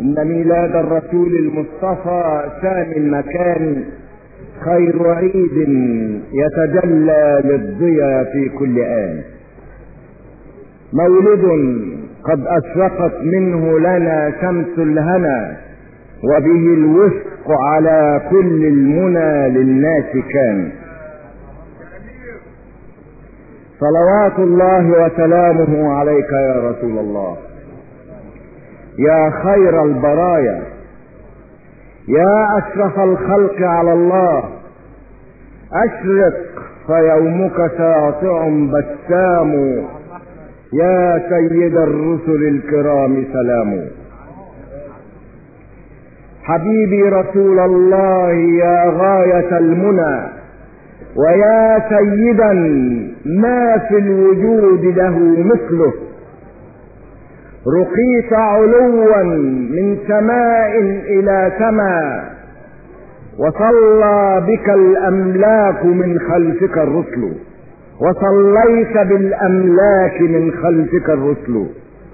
إن ميلاد الرسول المصطفى سامي المكان خير عيد يتجلى للضيا في كل آن. مولد قد أشرقت منه لنا شمس الهنا، وبه الوفق على كل المنى للناس كان. صلوات الله وسلامه عليك يا رسول الله، يا خير البرايا، يا أشرف الخلق على الله. أشرق فيومك ساطع بسام، يا سيد الرسل الكرام سلام. حبيبي رسول الله يا غاية المنى، ويا سيدا ما في الوجود له مثله. رقيت علوا من سماء الى سماء، وصلى بك الاملاك من خلفك الرسل، وصليت بالاملاك من خلفك الرسل.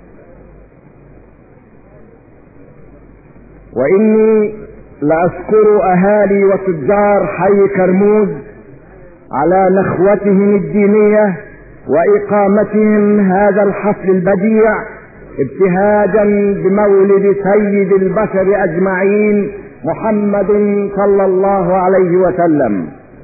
واني لاشكر اهالي وتجار حي كرموز على نخوتهم الدينية واقامتهم هذا الحفل البديع ابتهاجا بمولد سيد البشر اجمعين محمد صلى الله عليه وسلم.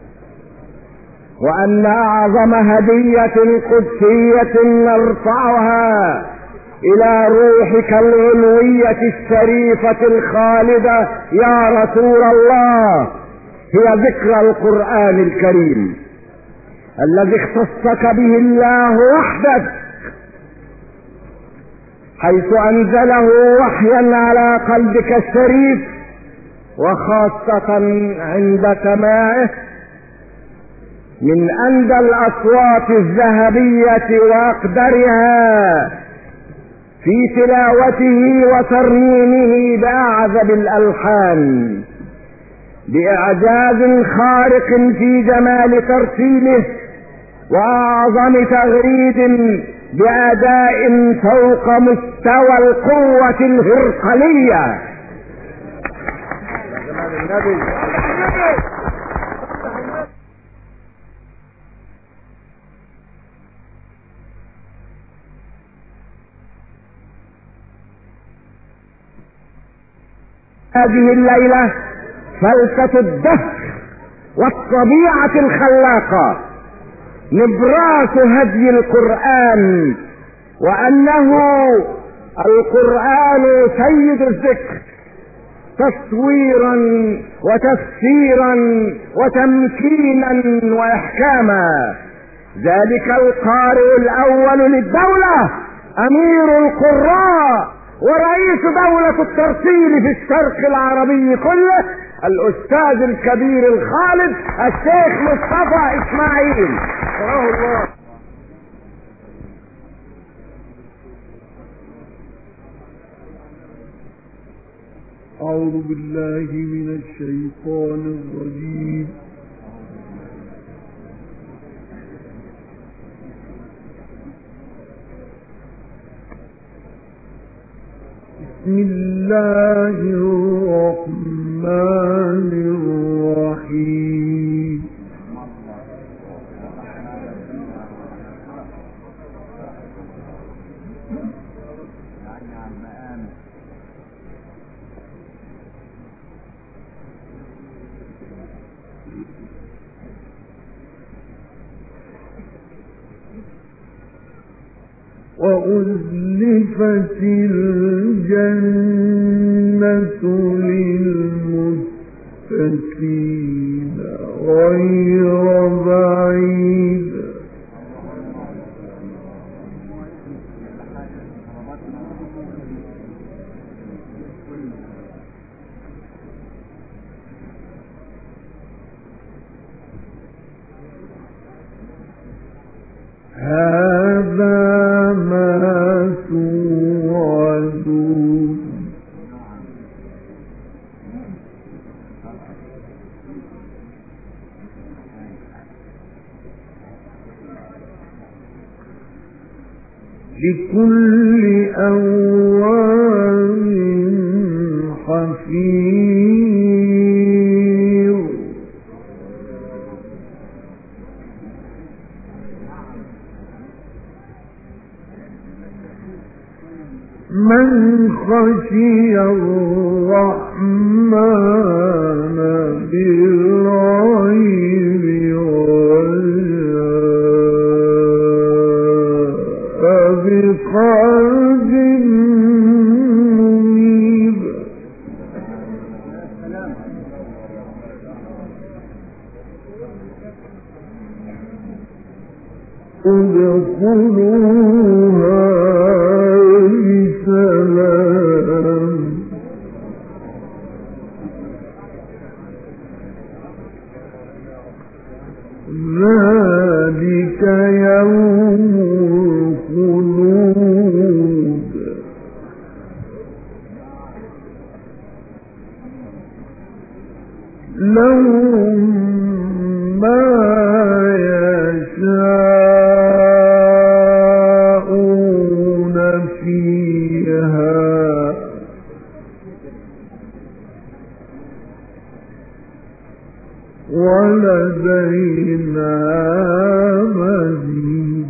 وان اعظم هدية قدسية نرفعها الى روحك العلوية الشريفة الخالدة يا رسول الله هي ذكر القرآن الكريم الذي اختصك به الله وحدك، حيث انزله وحيا على قلبك الشريف، وخاصة عند سماعه من اندى الاصوات الذهبية واقدرها في تلاوته وترنيمه باعذب الالحان، باعجاز خارق في جمال ترتيله، واعظم تغريد باداء فوق مستوى القوة الهرقلية. هذه الليلة فلسفة الدهر والطبيعة الخلاقة، نبراس هدي القرآن، وأنه القرآن سيد الذكر تصويرا وتفسيرا وتمكينا وإحكاما. ذلك القارئ الأول للدولة، أمير القراء ورئيس دولة الترتيل في الشرق العربي كله، الأستاذ الكبير الخالد الشيخ مصطفى إسماعيل. الله. أعوذ بالله من الشيطان الرجيم. بسم الله الرحمن الرحيم. وأزلفت الجنة للمتقين غير بعيد. هذا ما توعدون. لكل أواب حفيظ من خشي الرحمن بالغيب وجاء بقلب منيب ادخلوها بسلام ذلك يوم الخلود لهم ما يشاءون فيها ولدينا مزيد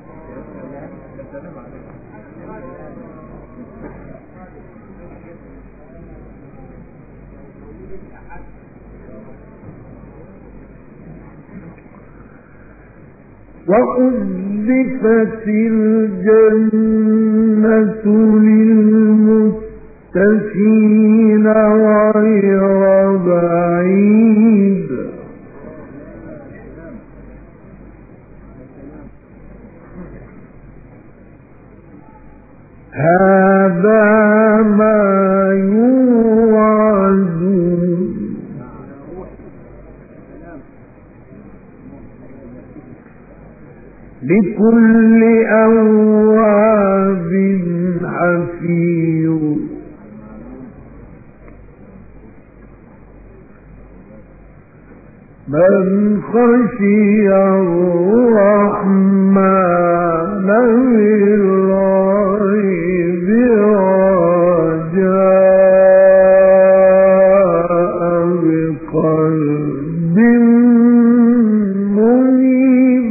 وأزلفت الجنة للمتقين غير بعيد هذا ما يوعدون لكل أواب حفيظ من خشي الرحمن بالغيب وجاء بقلب منيب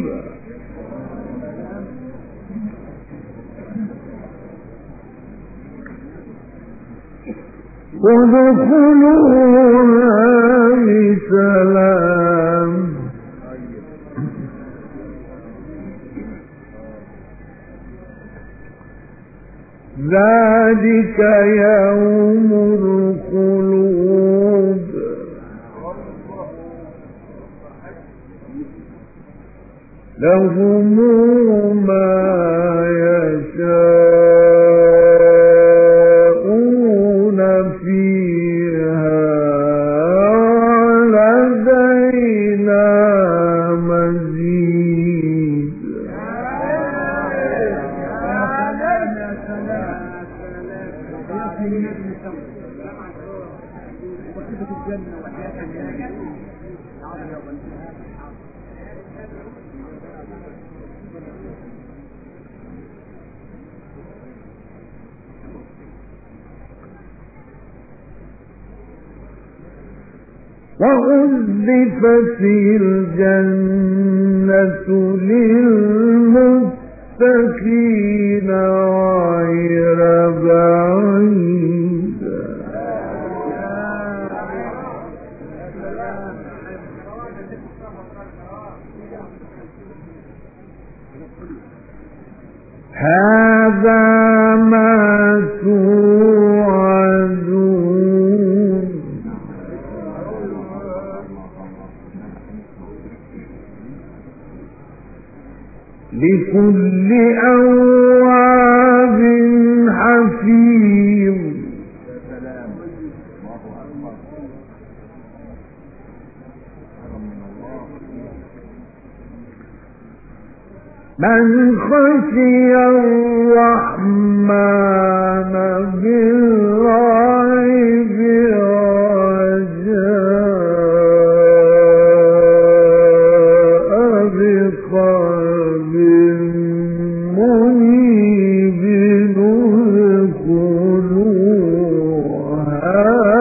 ادخلوها بسلام ذلك يوم الخلود لهم ما يشاءون فيها ولدينا مزيد وأزلفت الجنة للمتقين غير بعيد هذا ما توعدون لكل أواب حفيظ من خشي الرحمن بالغيب وجاء بقلب منيب ادخلوها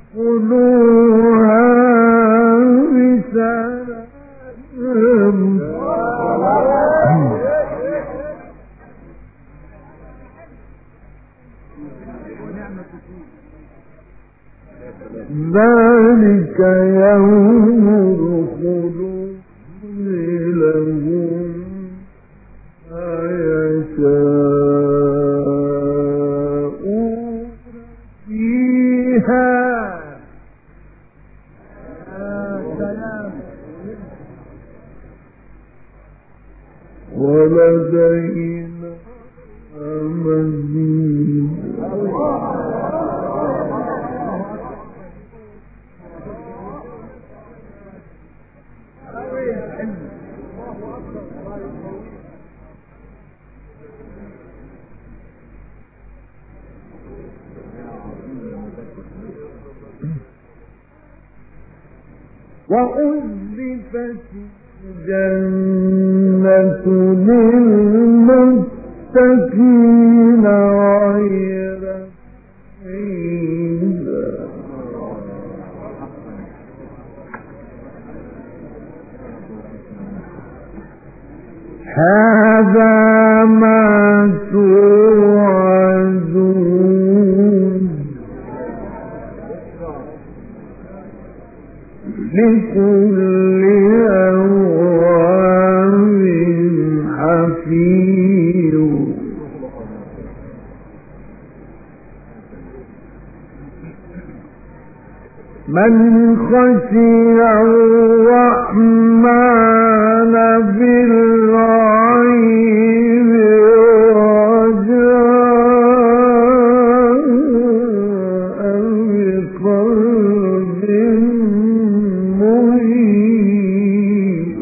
ادخلوها بسلام ذلك يوم الخلود لهم يشاءون فيها ولدينا مزيد وأزلفت الجنة للمتقين غير بعيد هذا ما توعدون لكل أواب حفيظ من خشي الرحمن بالغيب ورجاء بقلب منيب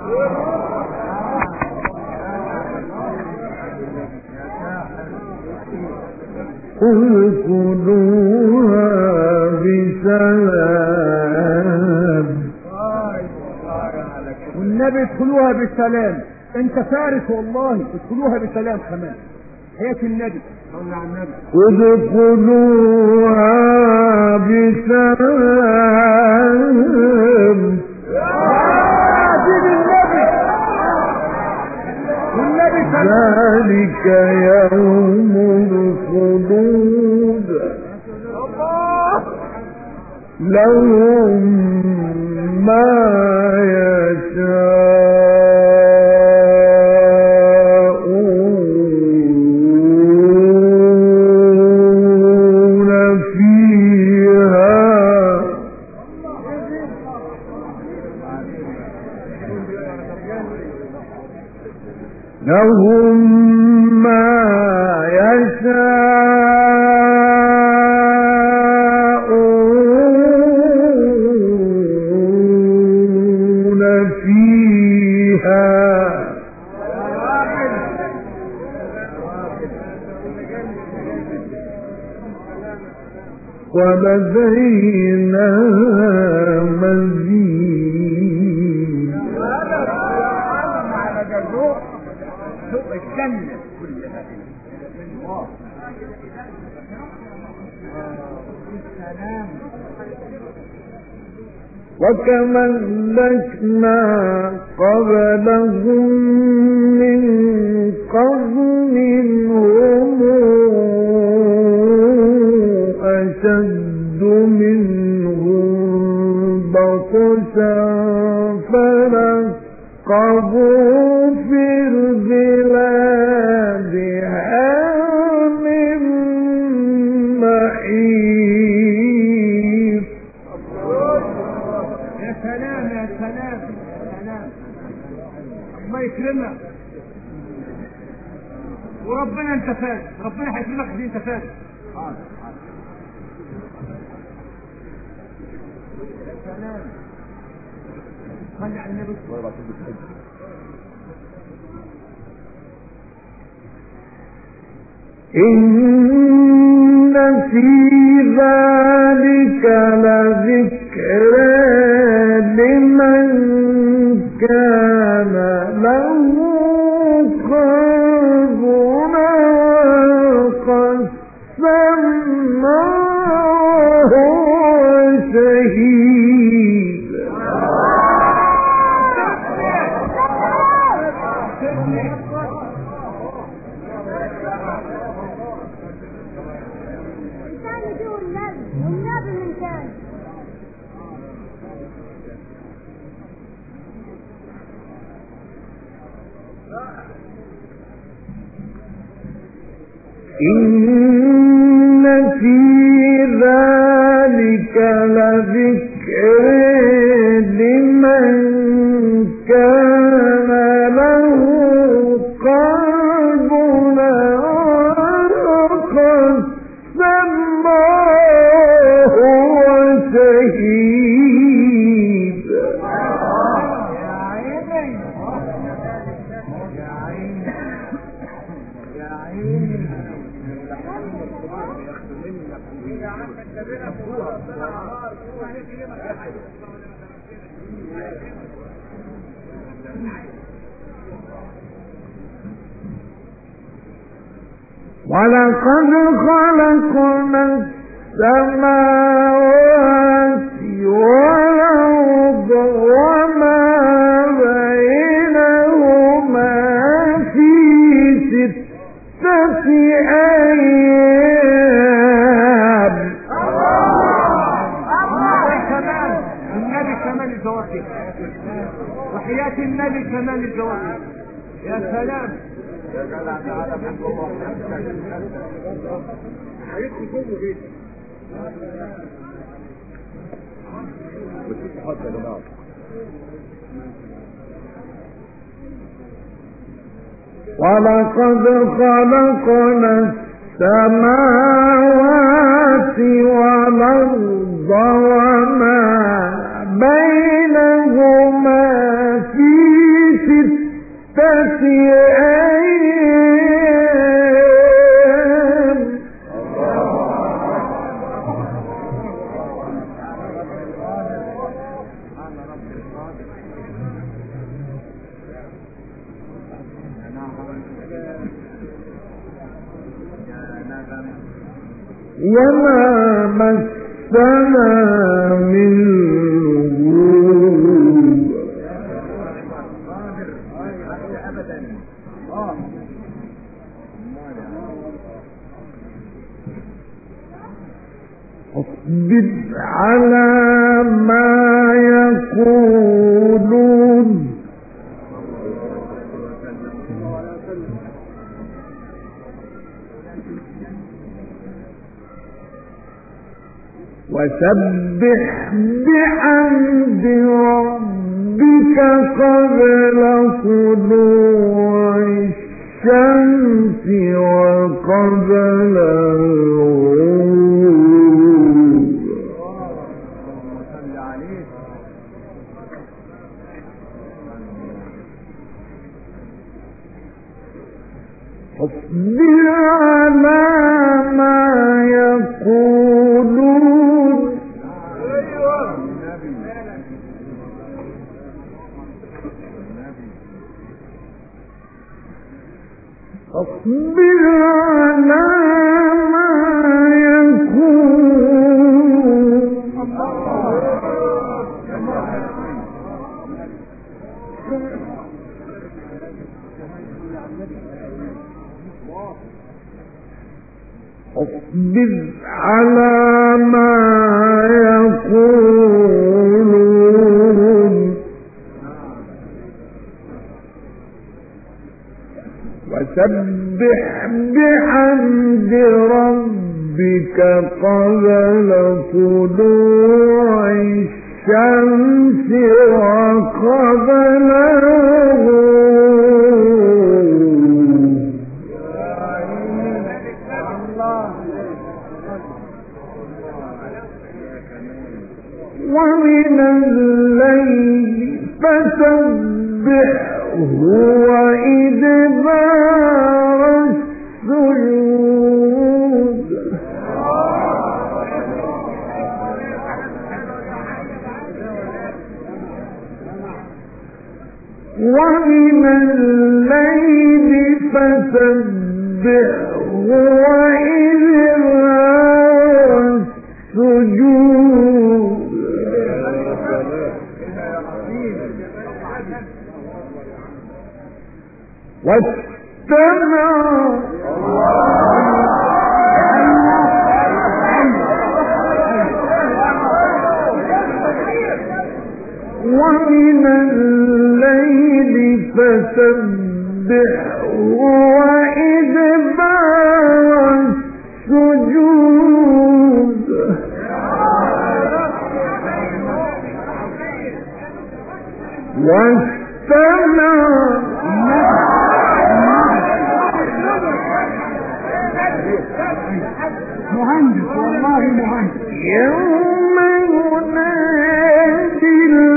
ادخلوها بسلام والنبي ادخلوها بسلام. انت فارس والله، ادخلوها بسلام كمان. حياة النبي صلى على النبي. ادخلوها بسلام عزيز النبي والنبي ذلك يوم الخلود لهم ما يشاءون فيها لهم ما يشاءون فيها ولدينا مزيد على جزوء سوق الجنة كلها. وكما أهلكنا قبلهم من قرن هم أشد منهم بطشا فنقبوا في البلاد هل من محيص. يا سلام يا سلام يا سلام، الله يكرمك وربنا انت فاز، ربنا هيكرمك عشان انت فاز. يا سلام، صلي على النبي. إن في ذلك لذكرى لمن كان له قلب وقد سمعه إن في ذلك لذكر لمن كان له قلب ألقى السماء وشهيد. ولقد خلقنا السماوات والأرض وما بينهما في 6 أيام. النبي كمال الجواب وحياة النبي كمال الجواب. يا سلام يا جدع تعالى بحب الله حياتكم كله بيه وتتحط يا جماعه. ولقد خلقنا السماوات والأرض وما بينهما في 6 أيام. وما مسنا من لغوب. اصبر على ما يقولون وسبح بحمد ربك قبل طلوع الشمس وقبل الغروب. اصبر على ما يقولون اصبر على ما يقولون اصبر على ما يقولون وسبح بحمد ربك قبل طلوع الشمس وقبل الغروب. ومن الليل فسبحه وإدبار السجود. ومن الليل فسبحه وإدبار السجود. واستمع ومن الليل فسبحه وإدبار السجود واستمع مهندس والله مهندس. يوم ينادي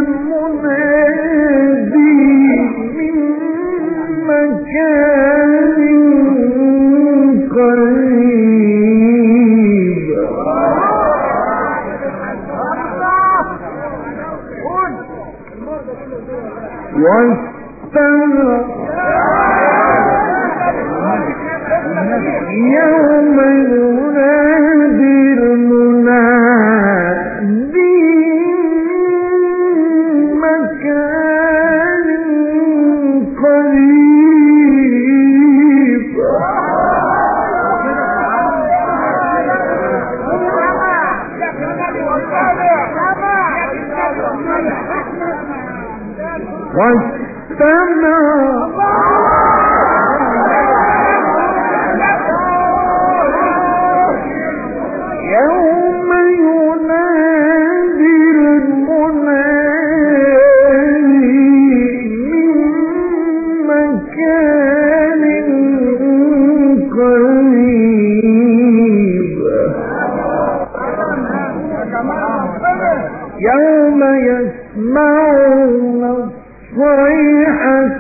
المنادي من مكان قريب واستمع يوم ينادي المنادي من مكان قريب واستمع يوم ينادي المنادي من مكان قريب يوم يسمعون الصيحة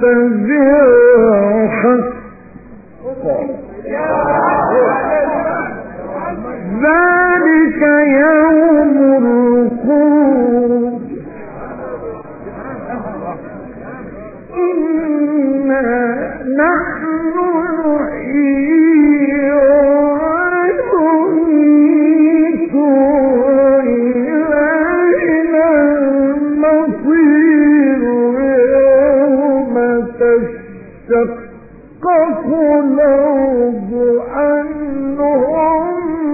بالحق ذلك يوم الخروج إنا نحن نحيي ونميت وإلينا المصير يوم تشقق الأرض عنهم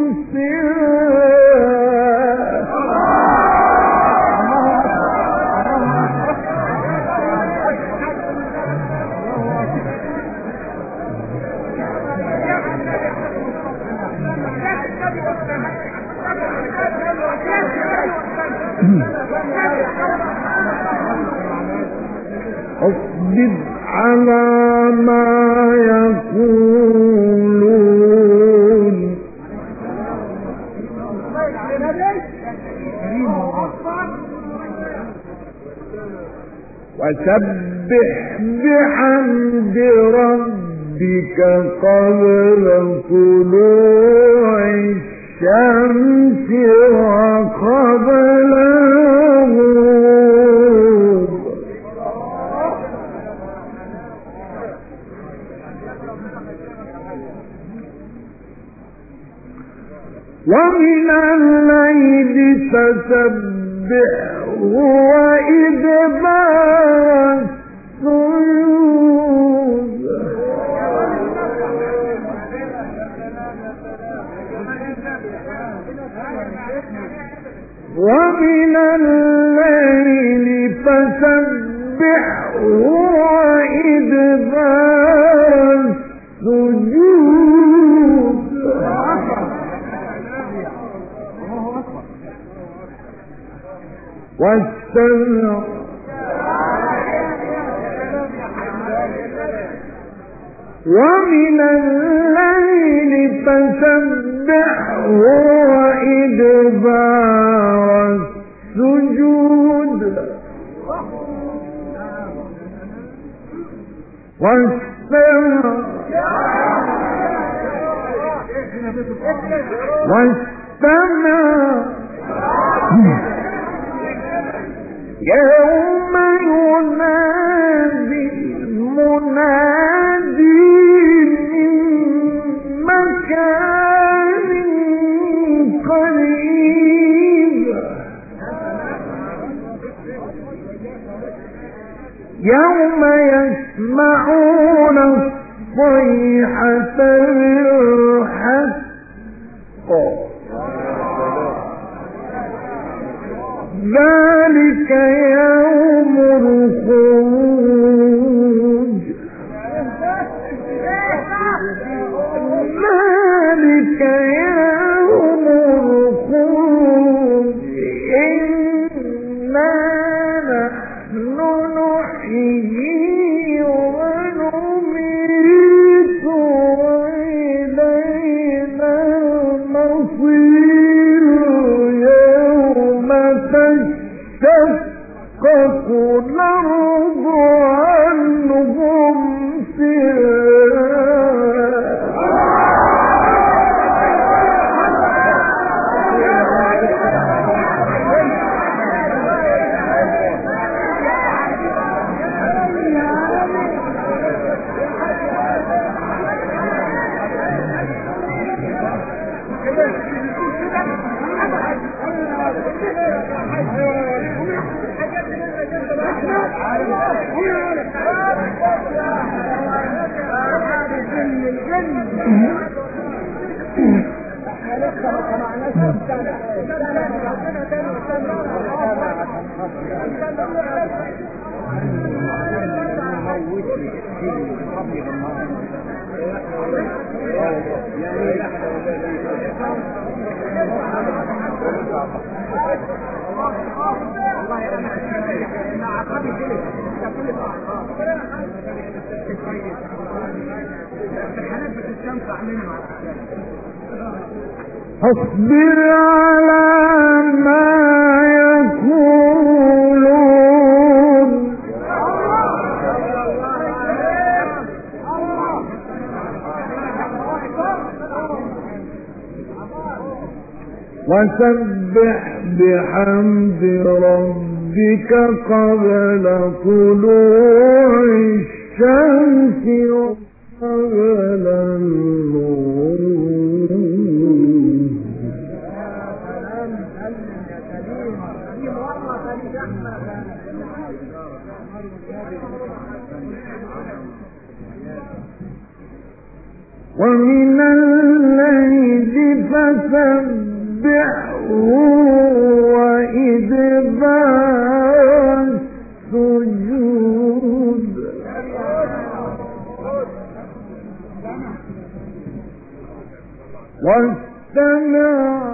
اصبر على ما يقولون وسبح بحمد ربك قبل طلوع الشمس وقبل الغروب ومن الليل فسبحه وإدبار السجود ومن الليل فسبحه وإدبار السجود واستمع ومن الليل فسبحه وإدبار السجود واستمع يوم ينادي المنادي من مكان قريب يوم يسمعون الصيحة بالحق ذلك يوم الخروج اصبر على ما يقولون وسبح بحمد ربك قبل طلوع الشمس وقبل الغروب. ومن الليل فسبحه وإدبار السجود واستمع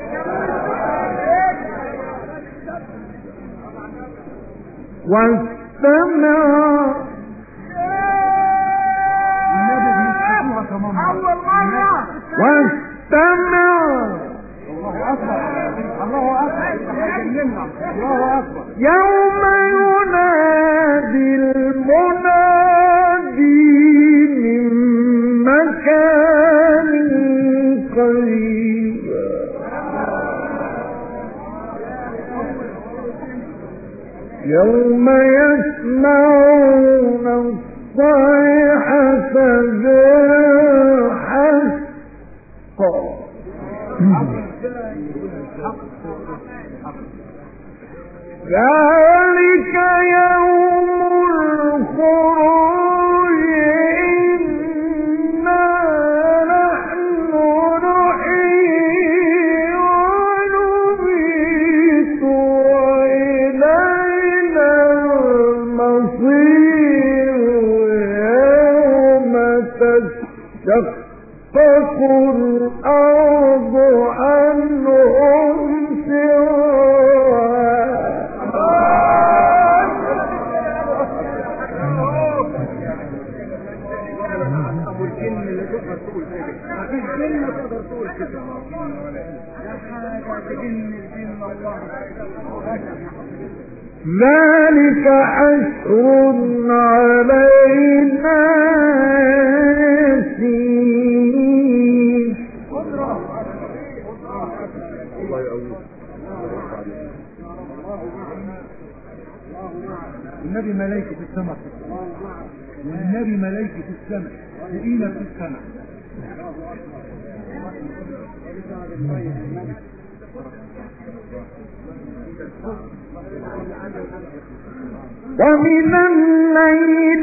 يوم ينادي المنادي من مكان قريب يوم يسمعون الصيحة بالحق ذلك يوم الخروج إنا نحن نحيي ونميت وإلينا المصير يوم تشقق الأرض عنهم ذلك حشر علينا يسير. النبي ملائكة السماء والنبي ملائكة السماء لقينا في السماء. ومن الليل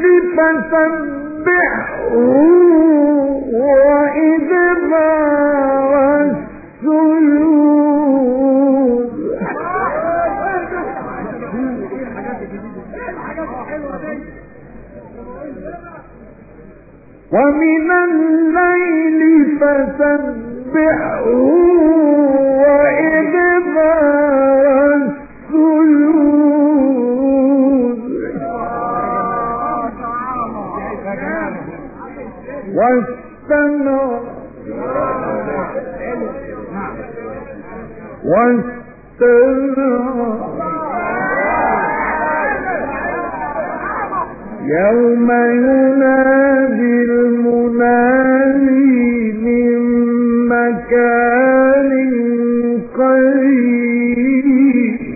فسبحه وإدبار السجود ومن الليل فسبحه وإدبار السجود واستمع يوم ينادي المنادي من مكان قريب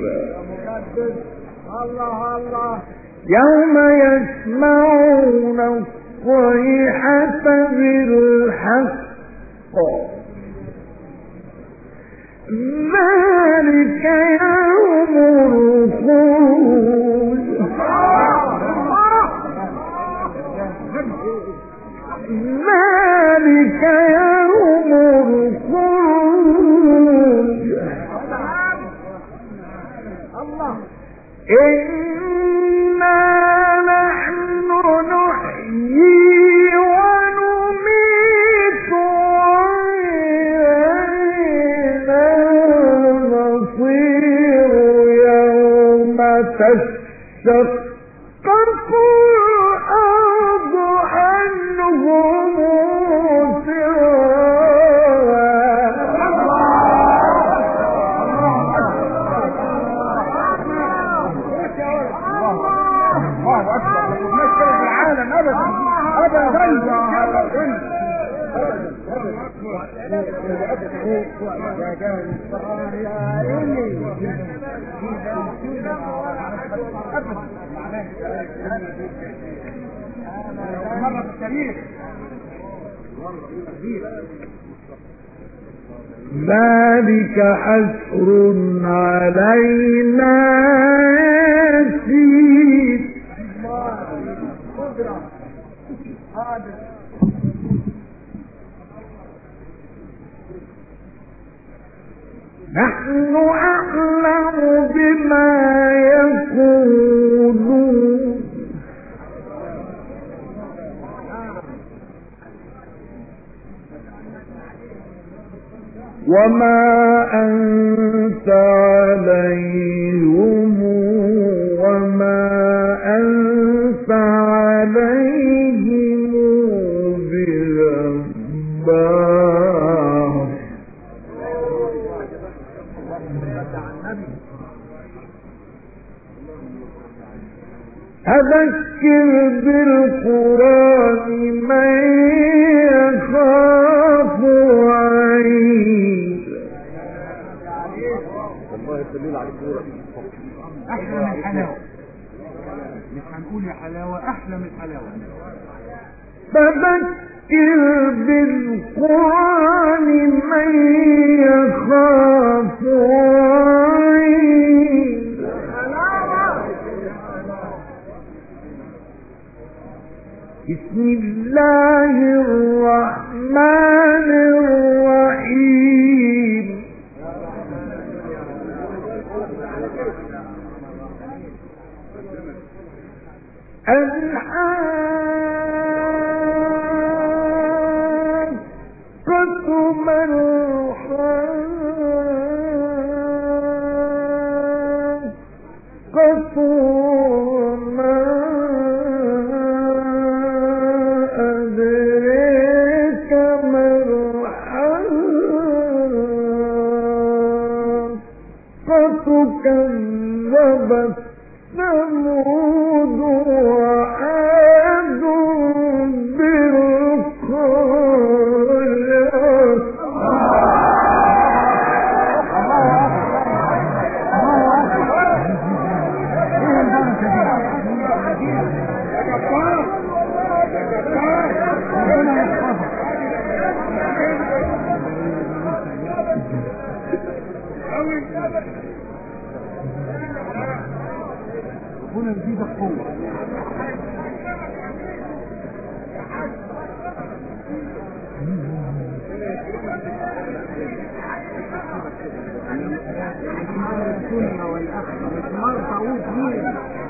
يوم يسمعون الصيحة بالحق ذلك يوم الخروج ذلك يوم الخروج إنا نحن نحيي ونميت وإلينا المصير يوم تشقق الأرض عنهم ذلك حسر علينا يسير. نحن أعلم بما يقولون وما أنت عليهم وما أنت عليهم بجبار. أذكر بالقرآن من يخاف وعيد. أحلى من الحلاوة، مش هنقول يا حلاوة، أحلى من الحلاوة. فذكر بالقرآن من يخاف وعيد. بسم الله الرحمن الرحيم. الحاقة ما الحاقة وما أدريك ما الحاقة كذبت ثمود وعاد بالقارعة. هنا نزيد القوة. السنة والأخرى مش مرة أقول مين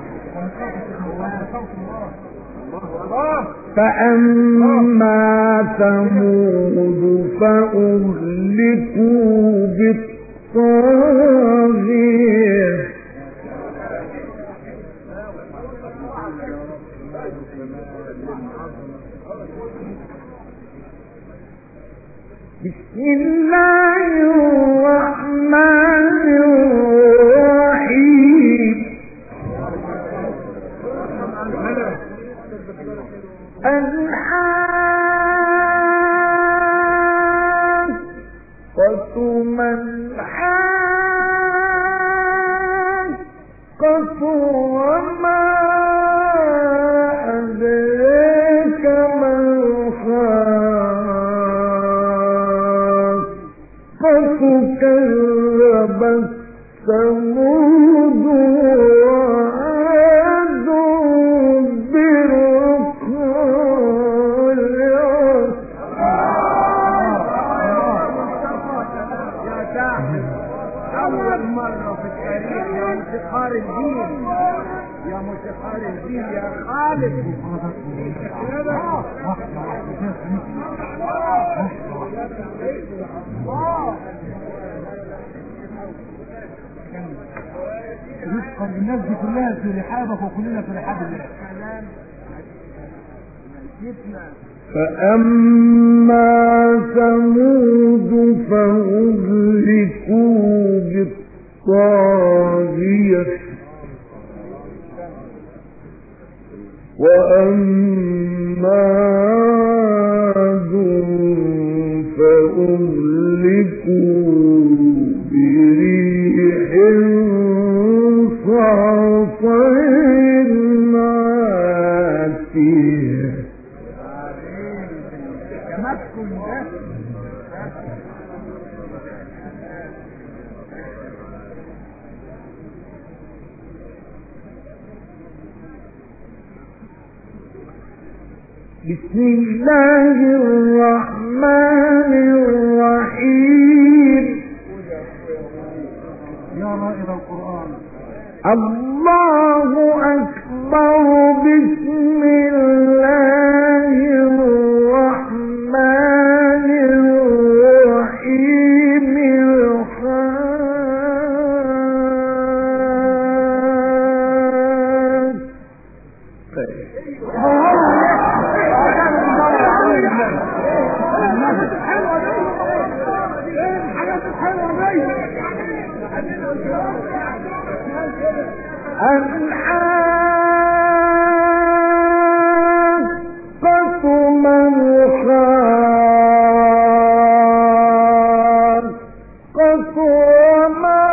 فأما ثمود فأهلكوا بالطاغية. بسم الله الرحمن الرحيم. الحاقة ما الحاقة وما أدريك ما الحاقة كذبت ثمود وعاد بالقارعة. أول مرة في التاريخ يا انتقار الدين يا متخالف دي يا خالد. رزقا الناس دي كلها في رحابك وكلنا في رحاب الله. فأما ثمود فأهلكوا بالطاغية وأما عاد فأهلكوا بريح صرصر عاتية. بسم الله الرحمن الرحيم. يا رائد القرآن. الله أكبر. بسم الله الرحمن الرحيم. الحاقة ما الحاقة وما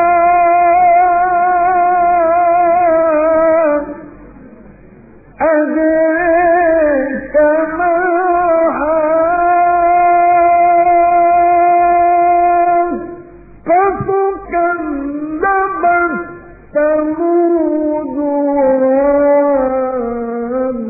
أدريك ما الحاقة. كذبت ثمود وعاد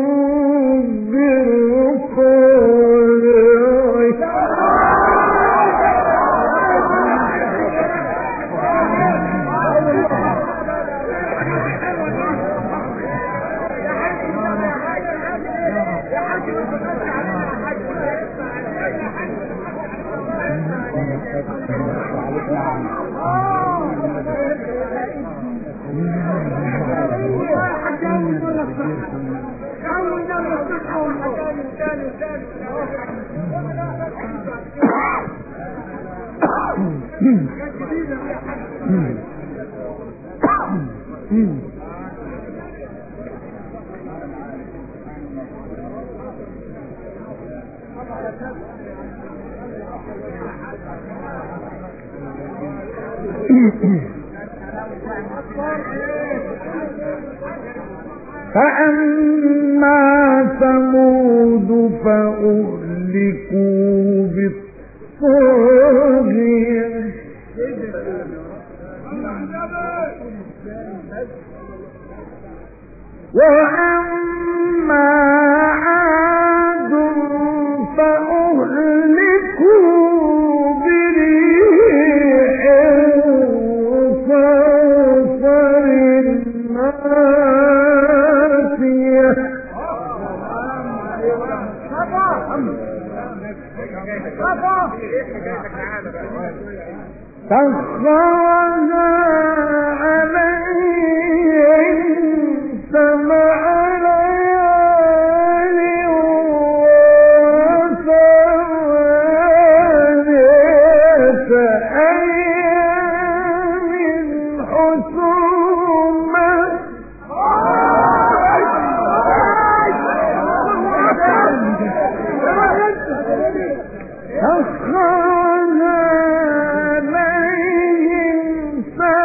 فأما ثمود فأهلكوا بالطاغية وأما عاد فأهلكوا بريح صرصر عاتية. سخرها عليهم سبع ليال وثمانية أيام حسوما سخرها عليهم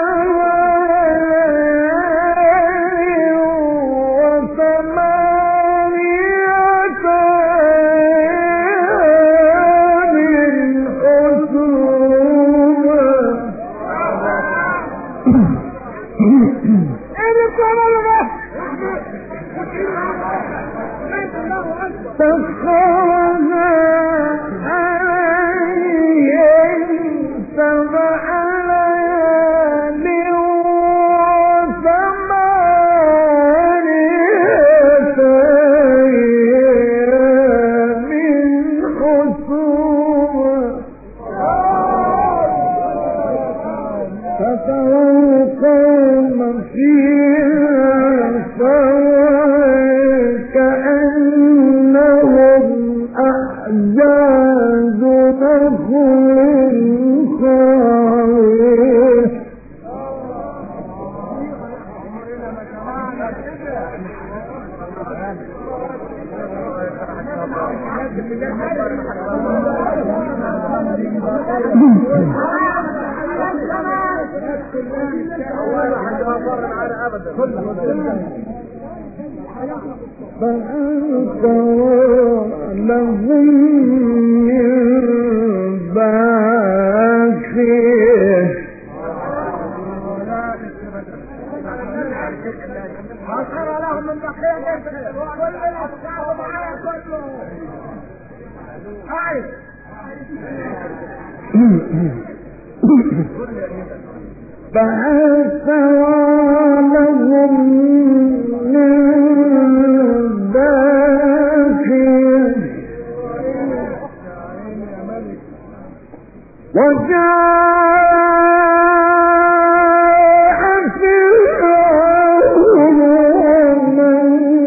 سخرها عليهم سبع ليال وثمانية أعجاز نخل خاوية فأنت لهم من باخر لهم من باخر وجاء فرعون ومن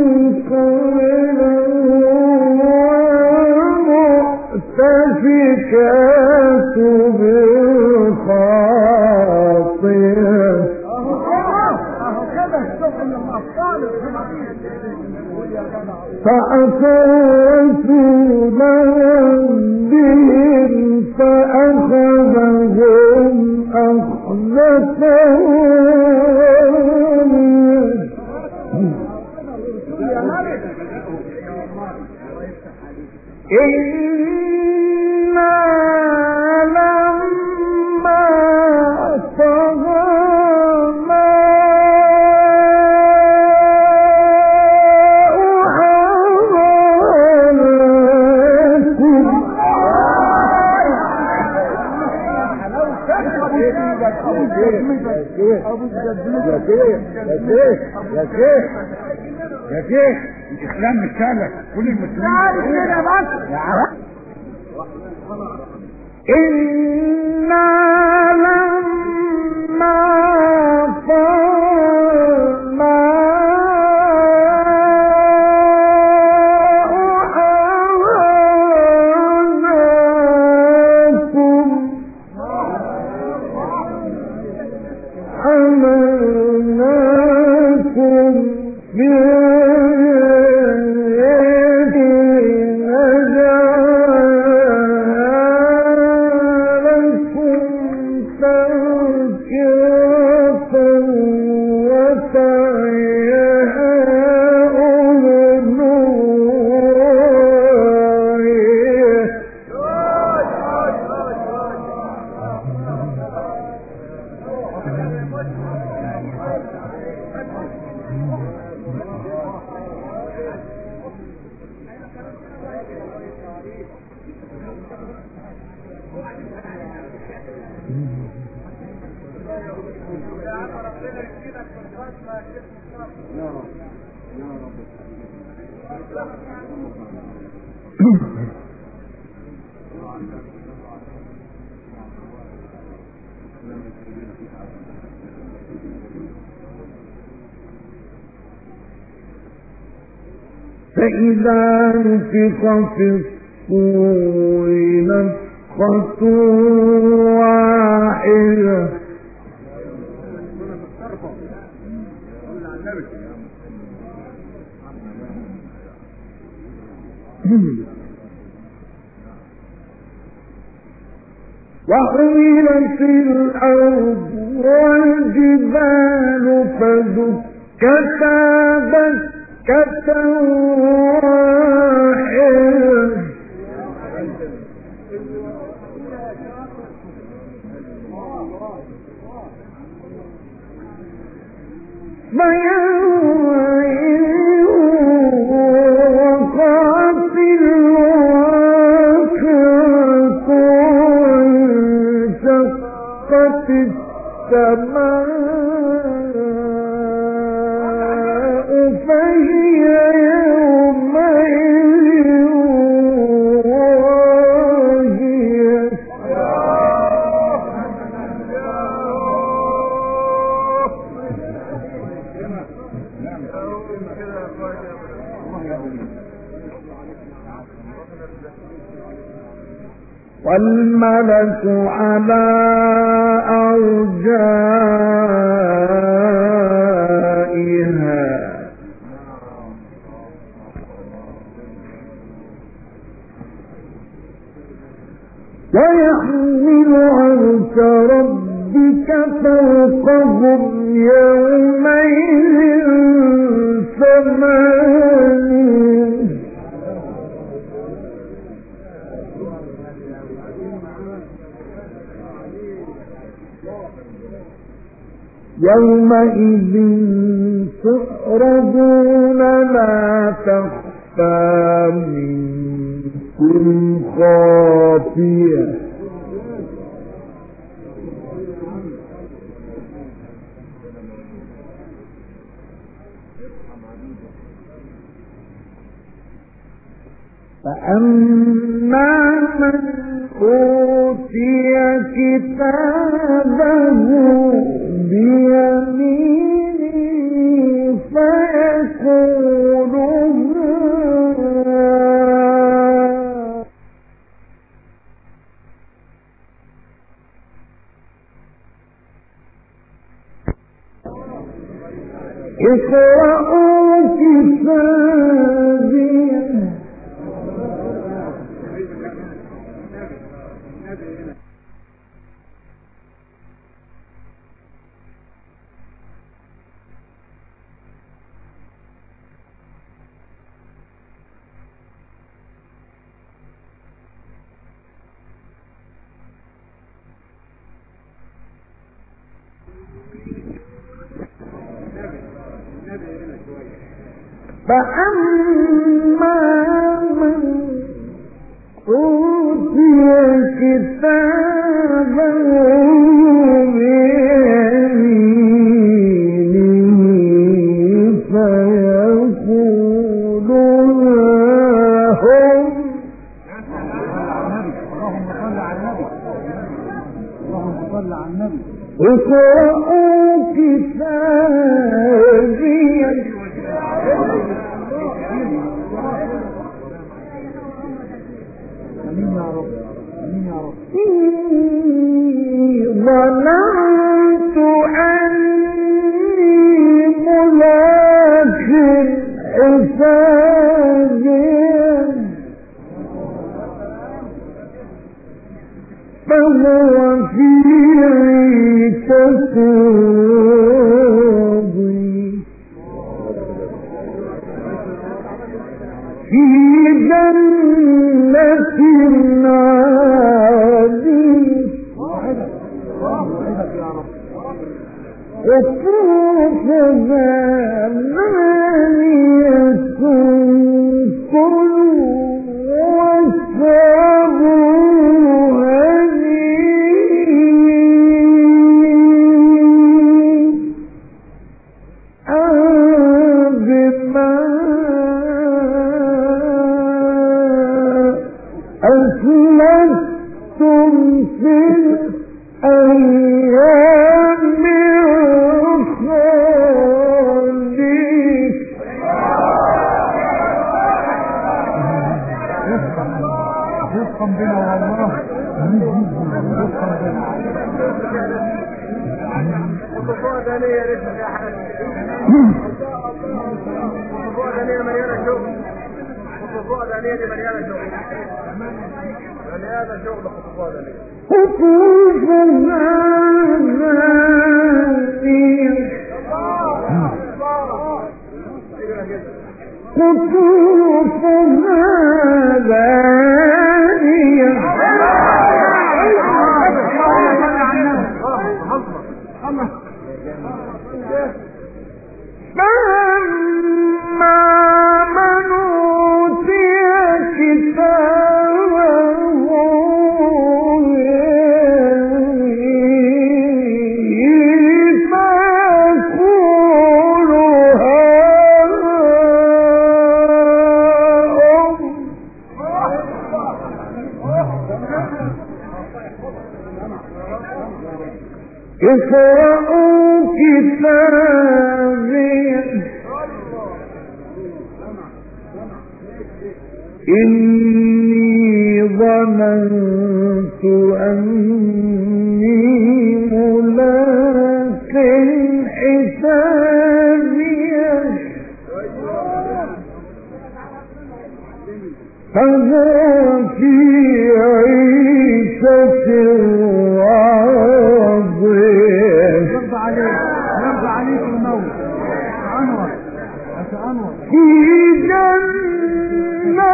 قبله والمؤتفكات بالخاطئة فأخذوا ربهم فأخذهم أخذتهم إنا لما طغى يا شيخ الاسلام مش سهلك كل المسلمين إنا لما طغى حملناكم في فإذا نفخ في الصور نفخة واحدة وحملت الأرض والجبال فدكتا دكة واحدة وقعت الواقعة وانشقت السماء فهي يومئذ واهية والملك على أرجائها ويحمل عرش ربك فوقهم يومئذ ثمانية يومئذ تعرضون لا تخفى منكم خافية فأما من أوتي كتابه بيمينه فيقول اقرأوا كتابيه فأما من أوتي كتابه بيمينه فيقول لهم اقرأوا كتابيه ظننت أني ملاق حسابيه فهو في عيشة في جنة عالية قطوفها دانية كلوا واشربوا هنيئا بما أسلفتم في الأيام الخالية رزقا بنا والله رزقا بنا الخطوة دانية يا ريت يا حاج الخطوة دانية مليانة شغل الخطوة دانية دي مليانة شغل مليانة شغل الخطوة دانية قطوفها دانية قطوفها دانية فأما من أوتي كتابه فيقول اقرأوا كتابيه إني ظننت أني ملاق حسابي فهو في عيشة راضية. يرضى عليك الموت أنور في جنة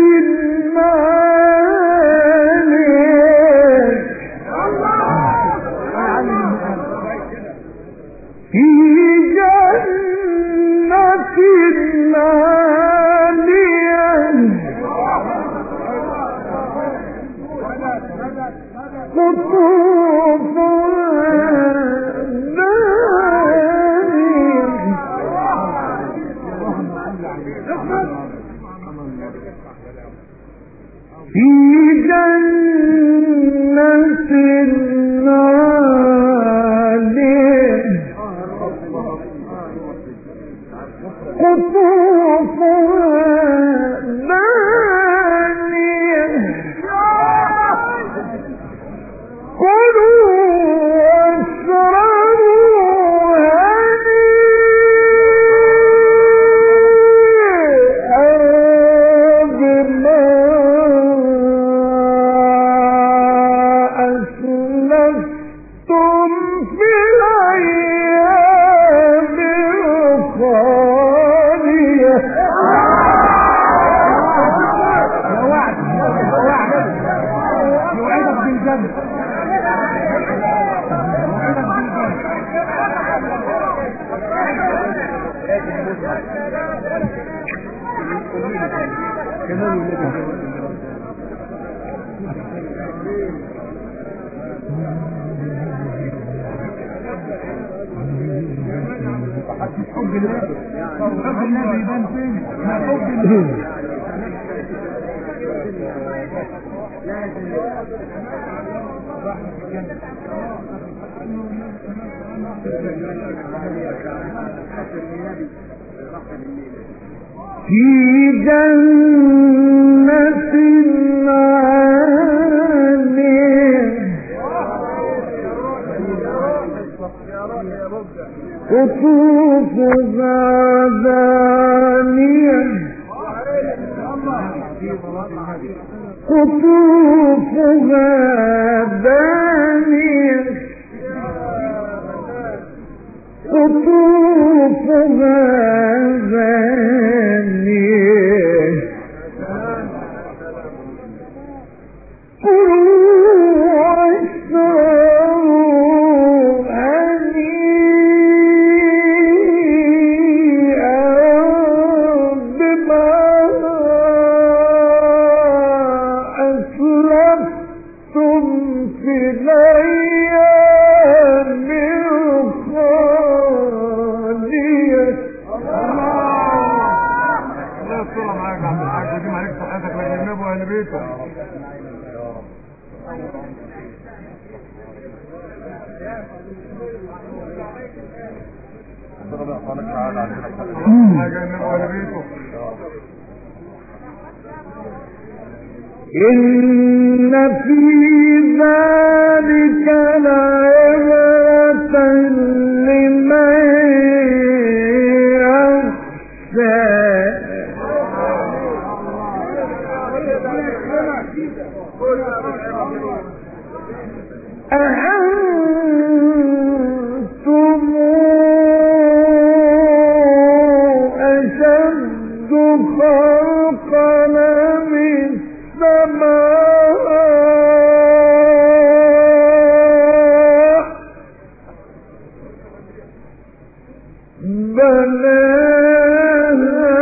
المالك في جنة المالك قطوفها في جنة النعيم قطوفها دانية كلوا واشربوا هنيئا بما أسلفتم في الأيام الخالية. يوعدك بالجنة حب النبي يبان فين؟ حب النبي في جنة النعيم قطوفها دانية قطوفها دانية قطوفها دانية كلوا واشربوا هنيئا بما أسلفتم في الأيام الخالية. الله يستر معاك يا عم الحاج ويديم عليك صحتك ويجنبه اهل بيتك. إن في ذلك لعبرة لمن يخشى. أأنتم أشد خلقا من السماء بناها.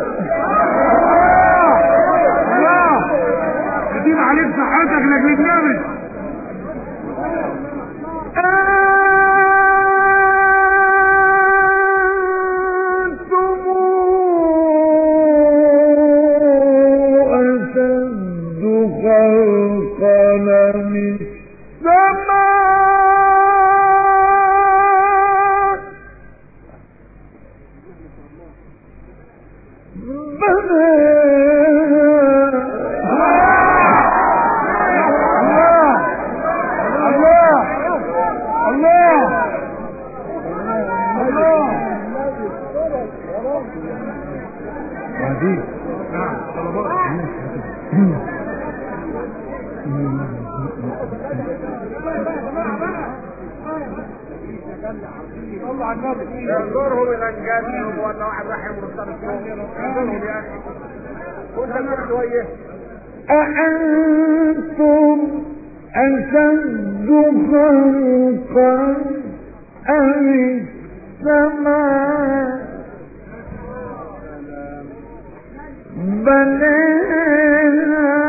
يديم عليك صحتك لاجل النبي. أنتم أشد ينظرهم الى الجنة ولا واحد راح يمرض ينظرهم يا اخي كنت من شويه. أأنتم أشد خلقا أم السماء بنيها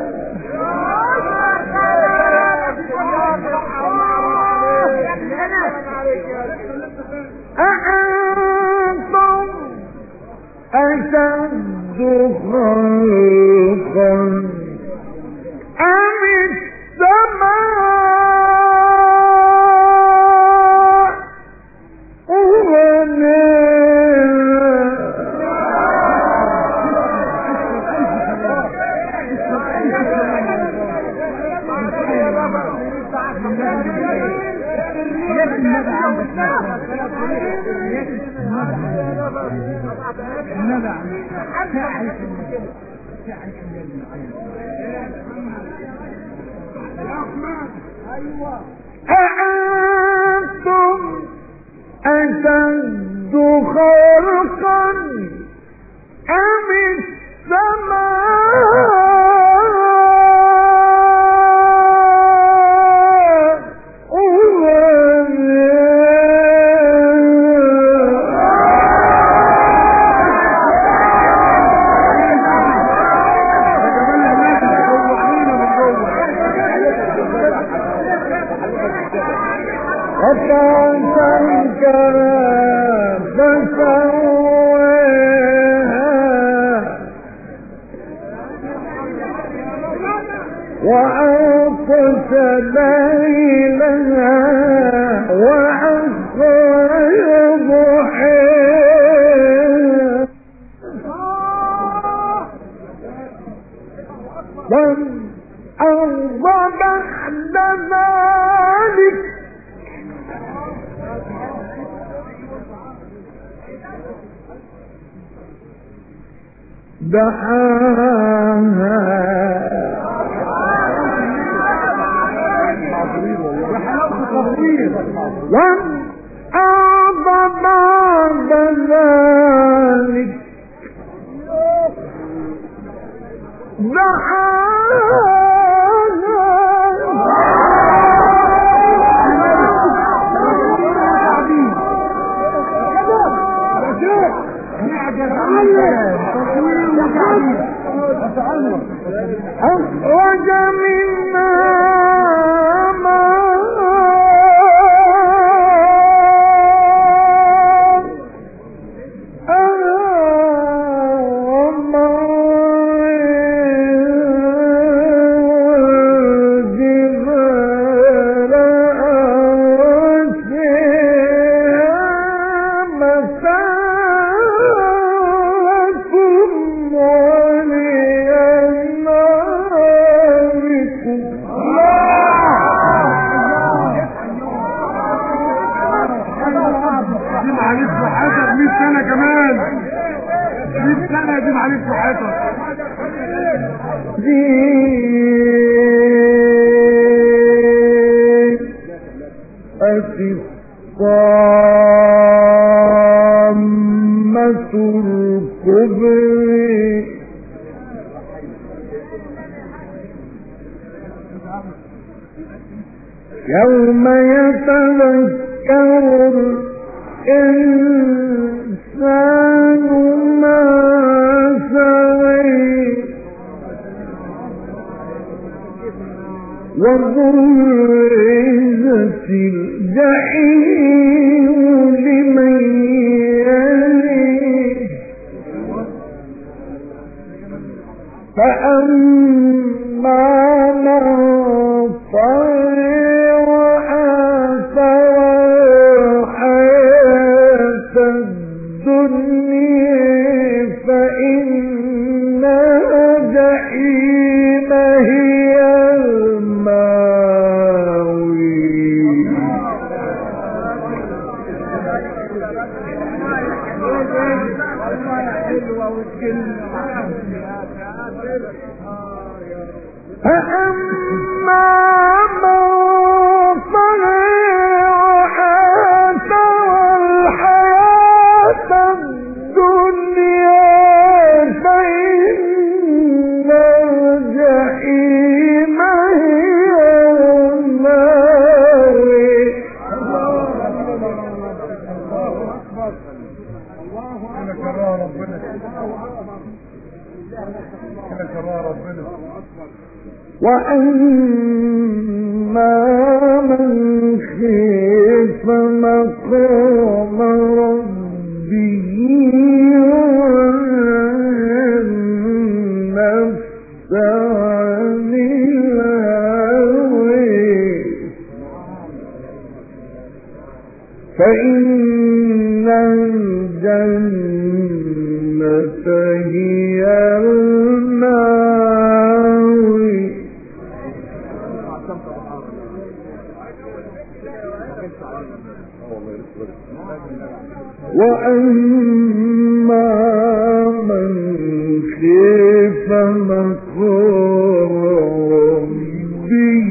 أأنتم أشد خلقا أم السماء أأنتم أشد خلقا أم السماء وأغطش ليلها وأخرج ضحيها والأرض بعد ذلك دحاها والأرض بعد ذلك أخرج منها الطامة الكبرى يوم يتذكر الإنسان ما سعى وبرزت الجحيم لمن يليه فأما من طغى وآثر الحياة الدنيا فإن الجحيم هي فأما من طغى وآثر الحياة الدنيا فإن الجحيم هي النار. وأما من خيف مقام ربه والنفس عن الهوى فإن الجنة هي المأوى. وأما من خيف مقام ربه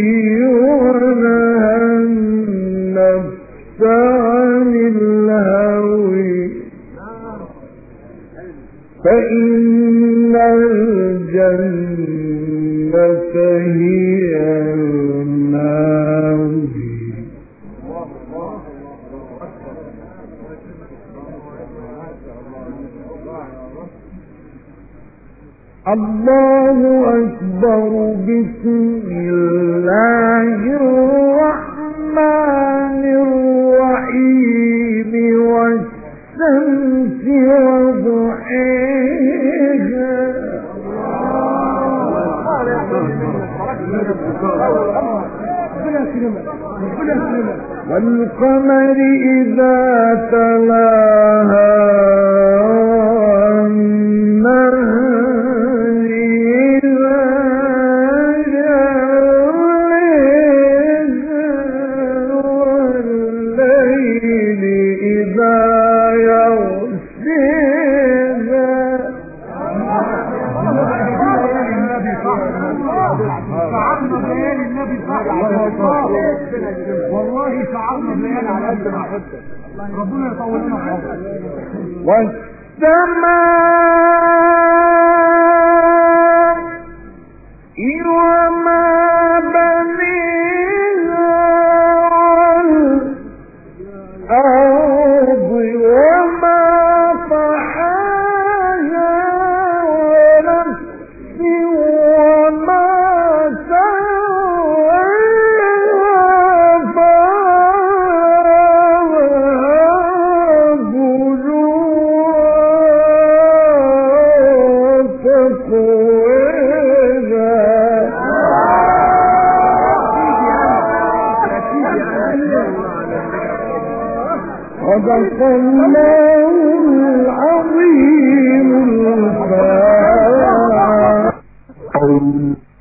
ونهى النفس عن الهوى فإن الجنة هي المأوى. الله أكبر. بسم الله الرحمن الرحيم. والشمس وضحيها والقمر إذا تلاها والنهار إذا جلاها والليل إذا يغشاها. شعرنا بليالي النبي صح والله شعرنا بليالي على قد ما حدث. ربنا يطول لنا عمرك. والسماء وما بنيها والأرض وما طحاها ونفس وما صدق الله العظيم الفاتح.